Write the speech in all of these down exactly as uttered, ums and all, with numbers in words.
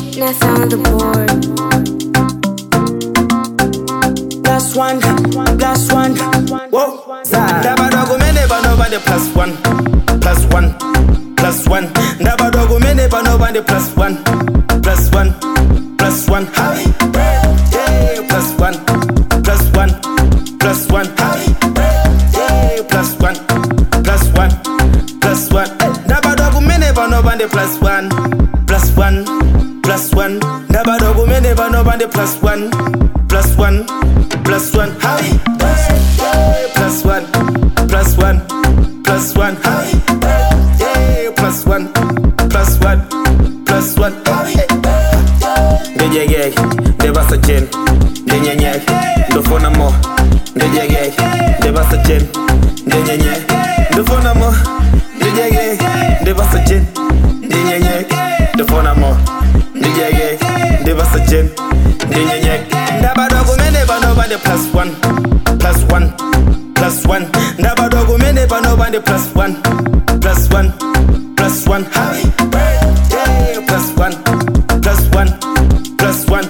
Nickness on the board. Plus one, plus one. Whoa, Ndaba dogo me never know about the plus one, plus one, plus one. Ndaba dogo me never know about the plus one, plus one, plus one. Yeah, plus one, plus one, plus one. Yeah, plus one, plus one, plus one. Ndaba dogo me never know about the plus one, plus one, plus one. Ndaba dogo me never know about the plus one, plus one, plus one. Yeah, plus one, plus one, plus one. Yeah, plus one, plus one, plus one. D J Gay, Devasta Chen, D J Gay, Dofona Mo, D J Gay, Devasta Chen, D J Gay, Dofona Mo, D J Gay, Devasta Chen, D J Gay, Dofona Mo, D J Gay, Devasta Chen, D J Gay. Ndaba dogo me never know about the plus one, plus one, plus one. Ndaba dogo me never know about the plus one, plus one, plus one. Yeah, plus one, plus one, plus one.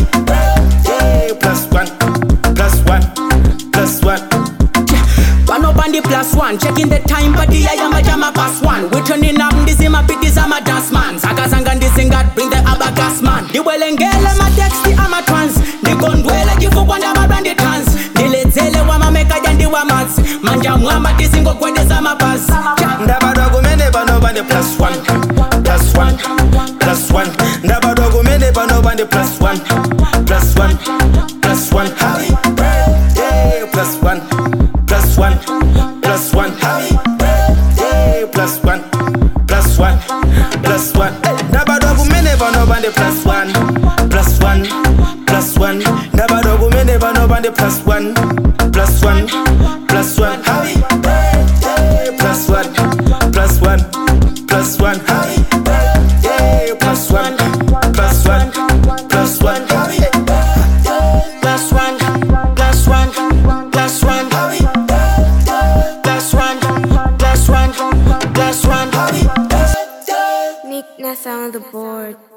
Yeah, plus one, plus one, plus one. One up on the plus one, checking the time, but the I am a jama pass one. We turning up, this is my pit, this I'm a dance man. Saga sanga, this singat, bring the abagas man. The welengele, my text, the ama trans. The gondwele, the fuck one, I'm brand the trans. The lezele, wama meka, and the wamats. Manja mwama, this singo, kwa the sama pass. Ndaba dogo me never know about the plus one, plus one, plus one. Ndaba dogo me never know about the plus one, plus one, plus one. Yeah, plus one, plus one, plus one. Yeah, plus one, plus one, plus one. Ndaba dogo me never know about the plus one, plus one, plus one. Ndaba dogo me never know about the plus one, plus one, plus one. Yeah, plus one, plus one, plus one. Yeah, plus one, plus one, plus one. Plus one, plus one, plus one. Plus one, plus one, plus one. Nickness on the board.